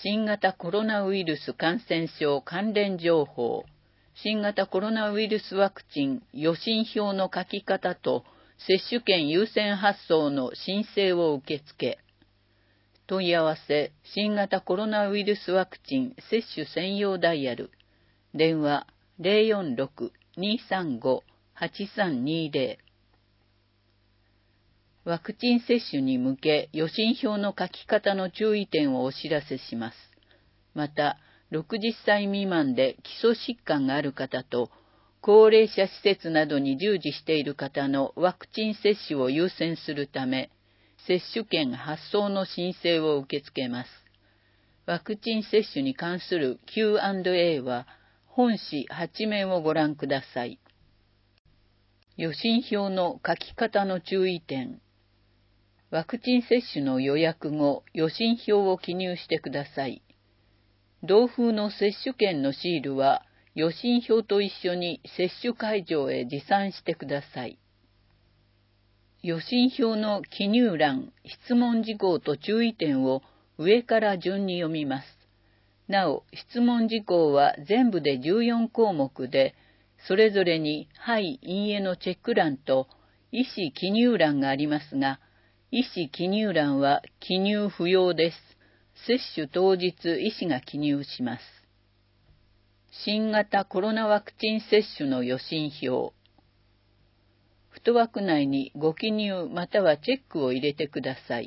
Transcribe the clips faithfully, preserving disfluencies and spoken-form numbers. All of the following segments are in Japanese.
新型コロナウイルス感染症関連情報、新型コロナウイルスワクチン予診票の書き方と接種券優先発送の申請を受付。問い合わせ、新型コロナウイルスワクチン接種専用ダイヤル。電話 ゼロよんろく にーさんご はちさんにーゼロ。ワクチン接種に向け予診票の書き方の注意点をお知らせします。また、ろくじゅっさい未満で基礎疾患がある方と、高齢者施設などに従事している方のワクチン接種を優先するため、接種券発送の申請を受け付けます。ワクチン接種に関する キューアンドエー は、本誌はち面をご覧ください。予診票の書き方の注意点。ワクチン接種の予約後、予診票を記入してください。同封の接種券のシールは、予診票と一緒に接種会場へ持参してください。予診票の記入欄、質問事項と注意点を上から順に読みます。なお、質問事項は全部でじゅうよんこうもくで、それぞれにはい、いいえのチェック欄と意思記入欄がありますが、意思記入欄は記入不要です。接種当日医師が記入します。新型コロナワクチン接種の予診票。太枠内にご記入またはチェックを入れてください。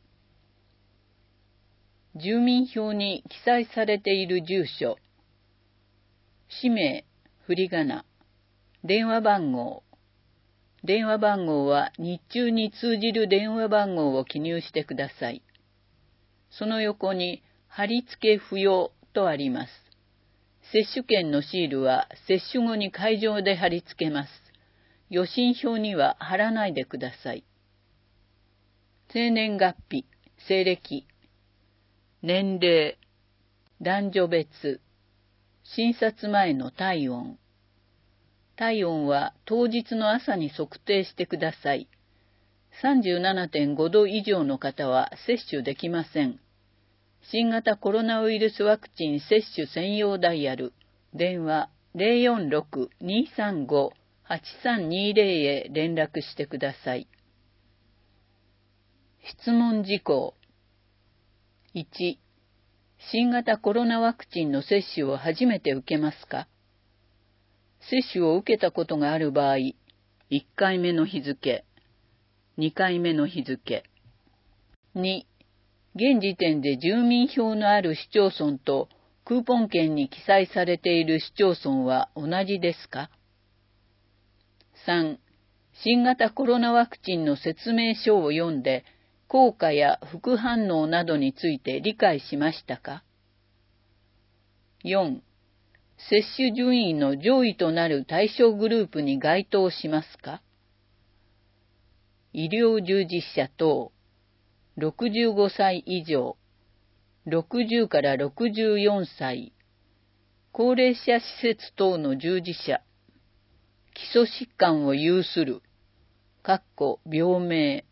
住民票に記載されている住所、氏名、振り仮名、電話番号。電話番号は日中に通じる電話番号を記入してください。その横に貼り付け不要とあります。接種券のシールは接種後に会場で貼り付けます。予診票には貼らないでください。生年月日、西暦、年齢、男女別、診察前の体温。体温は当日の朝に測定してください。さんじゅうななてんごど以上の方は接種できません。新型コロナウイルスワクチン接種専用ダイヤル、電話 ゼロよんろく にーさんご はちさんにーゼロ へ連絡してください。質問事項。いち、新型コロナワクチンの接種を初めて受けますか？接種を受けたことがある場合、いっかいめの日付、にかいめの日付。に、現時点で住民票のある市町村とクーポン券に記載されている市町村は同じですか？さん、新型コロナワクチンの説明書を読んで、効果や副反応などについて理解しましたか？よん、接種順位の上位となる対象グループに該当しますか？医療従事者等、ろくじゅうごさい以上、ろくじゅうからろくじゅうよんさい、高齢者施設等の従事者、基礎疾患を有する、かっこ病名。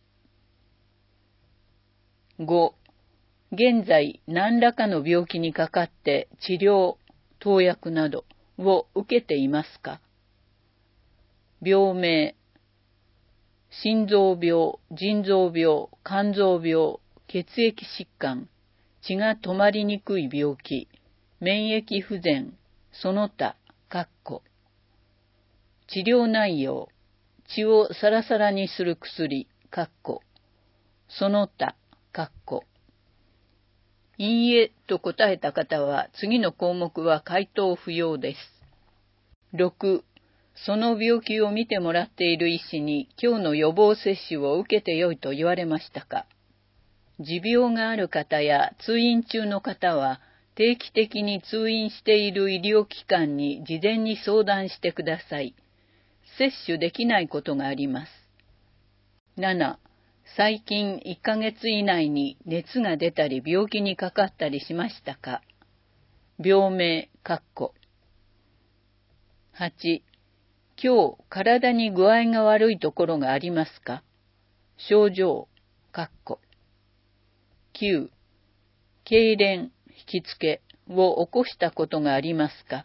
ご、現在何らかの病気にかかって治療、投薬などを受けていますか？病名、心臓病、腎臓病、肝臓病、血液疾患、血が止まりにくい病気、免疫不全、その他、かっこ。治療内容、血をサラサラにする薬、かっこ。その他、かっこ。いいえと答えた方は次の項目は回答不要です。ろく、その病気を診てもらっている医師に今日の予防接種を受けてよいと言われましたか？持病がある方や通院中の方は定期的に通院している医療機関に事前に相談してください。接種できないことがあります。なな、最近いっかげつ以内に熱が出たり病気にかかったりしましたか？病名、かっこ。はち、今日体に具合が悪いところがありますか？症状、かっこ。きゅう、痙攣、 きつけを起こしたことがありますか？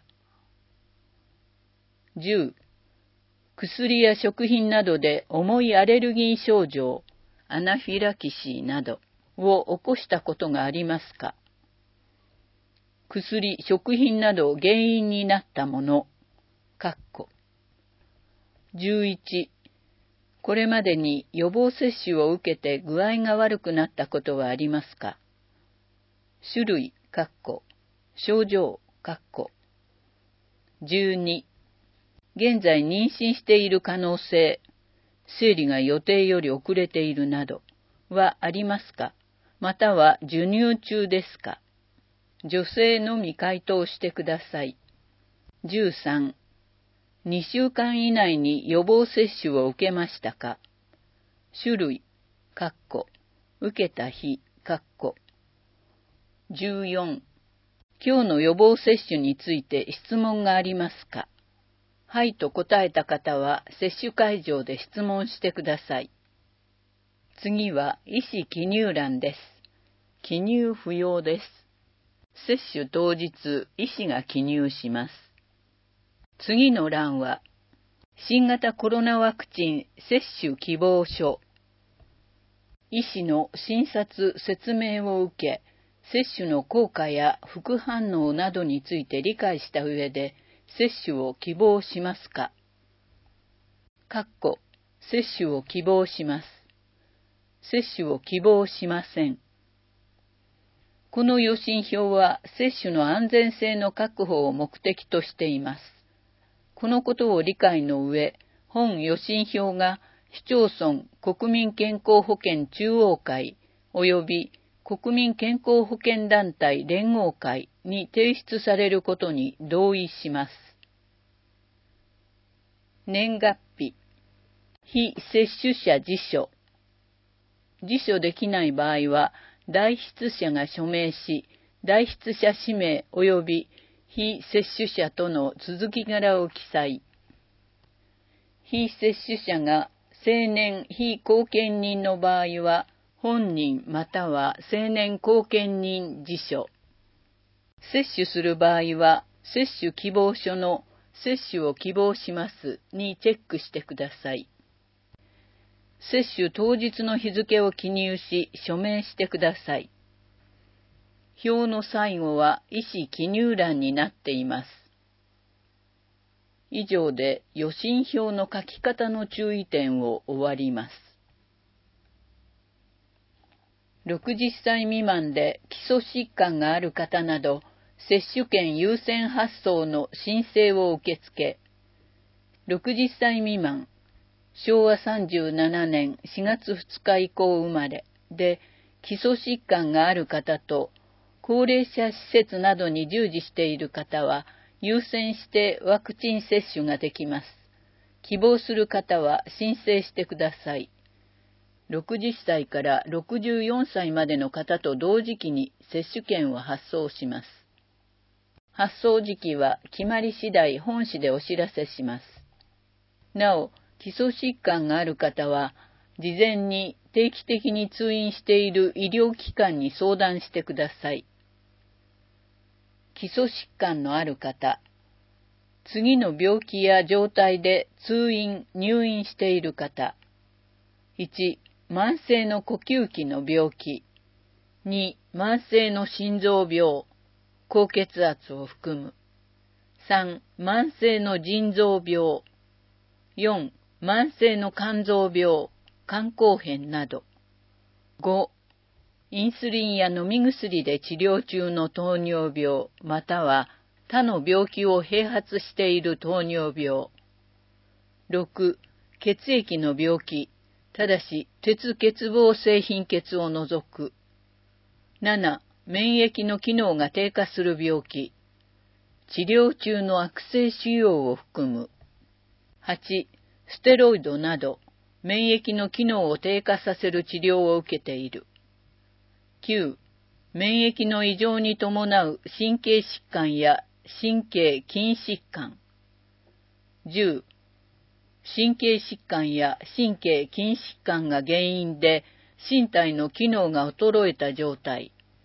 じゅう、薬や食品などで重いアレルギー症状、アナフィラキシーなどを起こしたことがありますか？薬、食品など原因になったもの、じゅういち、これまでに予防接種を受けて具合が悪くなったことはありますか？種類、症状、じゅうに、現在妊娠している可能性、生理が予定より遅れているなどはありますか？または授乳中ですか？女性のみ回答してください。じゅうさん、にしゅうかん以内に予防接種を受けましたか？種類、受けた日、じゅうよん、今日の予防接種について質問がありますか？はいと答えた方は接種会場で質問してください。次は医師記入欄です。記入不要です。接種当日、医師が記入します。次の欄は、新型コロナワクチン接種希望書。医師の診察・説明を受け、接種の効果や副反応などについて理解した上で、接種を希望しますか？接種を希望します。接種を希望しません。この予診票は接種の安全性の確保を目的としています。このことを理解の上、本予診票が市町村国民健康保険中央会及び国民健康保険団体連合会に提出されることに同意します。年月日、非接種者自書。自書できない場合は、代筆者が署名し、代筆者氏名及び非接種者との続き柄を記載。非接種者が青年非後見人の場合は、本人または青年後見人自書。接種する場合は、接種希望書の接種を希望しますにチェックしてください。接種当日の日付を記入し、署名してください。表の最後は医師記入欄になっています。以上で予診票の書き方の注意点を終わります。ろくじゅっさい未満で基礎疾患がある方など、接種券優先発送の申請を受け付け、ろくじゅっさい未満、しょうわさんじゅうななねんしがつふつか以降生まれで基礎疾患がある方と高齢者施設などに従事している方は優先してワクチン接種ができます。希望する方は申請してください。ろくじゅっさいからろくじゅうよんさいまでの方と同時期に接種券を発送します。発送時期は決まり次第本紙でお知らせします。なお、基礎疾患がある方は、事前に定期的に通院している医療機関に相談してください。基礎疾患のある方、次の病気や状態で通院・入院している方、いち、慢性の呼吸器の病気、に、慢性の心臓病、高血圧を含む、さん、慢性の腎臓病、よん、慢性の肝臓病、肝硬変など。ご、インスリンや飲み薬で治療中の糖尿病、または他の病気を併発している糖尿病。ろく、血液の病気、ただし鉄欠乏性貧血を除く。なな、免疫の機能が低下する病気。治療中の悪性腫瘍を含む。はち、ステロイドなど、免疫の機能を低下させる治療を受けている。きゅう、免疫の異常に伴う神経疾患や神経筋疾患。じゅう、神経疾患や神経筋疾患が原因で身体の機能が衰えた状態。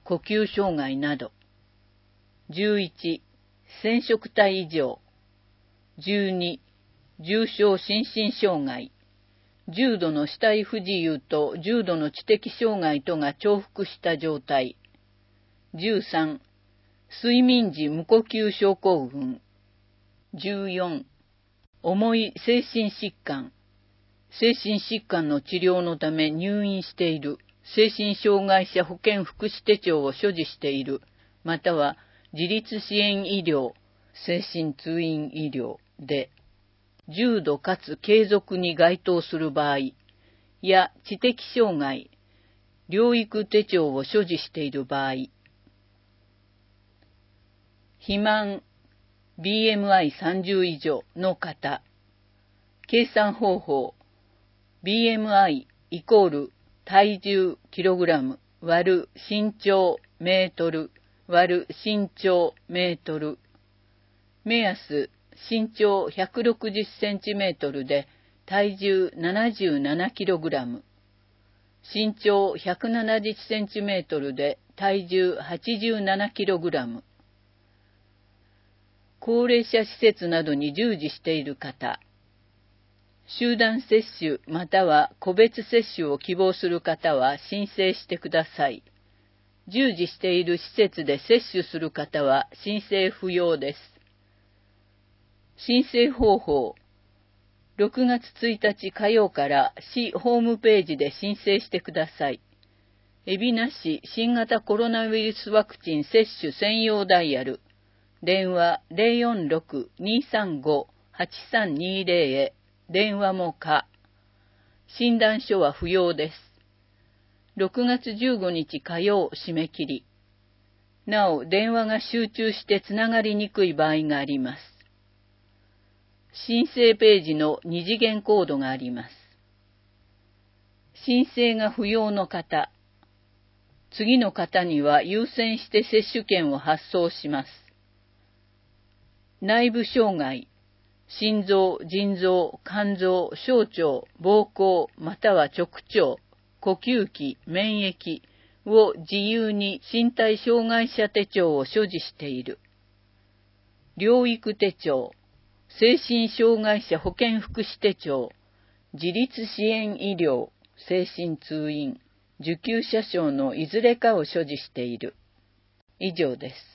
呼吸障害など。じゅういち、染色体異常。じゅうに、重症心身障害。重度の死体不自由と重度の知的障害とが重複した状態。じゅうさん、睡眠時無呼吸症候群。じゅうよん、重い精神疾患。精神疾患の治療のため入院している。精神障害者保健福祉手帳を所持している。または自立支援医療、精神通院医療で、重度かつ継続に該当する場合、や知的障害、療育手帳を所持している場合、肥満、ビーエムアイさんじゅう 以上の方、計算方法、ビーエムアイ イコール体重キログラム割る身長メートル割る身長メートル。目安、身長ひゃくろくじゅっセンチメートルで体重ななじゅうななキログラム。身長ひゃくななじゅっセンチメートルで体重はちじゅうななキログラム。高齢者施設などに従事している方。集団接種または個別接種を希望する方は申請してください。従事している施設で接種する方は申請不要です。申請方法。ろくがつついたち火曜から市ホームページで申請してください。海老名市新型コロナウイルスワクチン接種専用ダイヤル。電話 ゼロよんろく にーさんご はちさんにーゼロ へ。電話も可。診断書は不要です。ろくがつじゅうごにち火曜締め切り。なお、電話が集中してつながりにくい場合があります。申請ページの二次元コードがあります。申請が不要の方。次の方には優先して接種券を発送します。内部障害。心臓、腎臓、肝臓、小腸、膀胱、または直腸、呼吸器、免疫を自由に身体障害者手帳を所持している。療育手帳、精神障害者保健福祉手帳、自立支援医療、精神通院、受給者証のいずれかを所持している。以上です。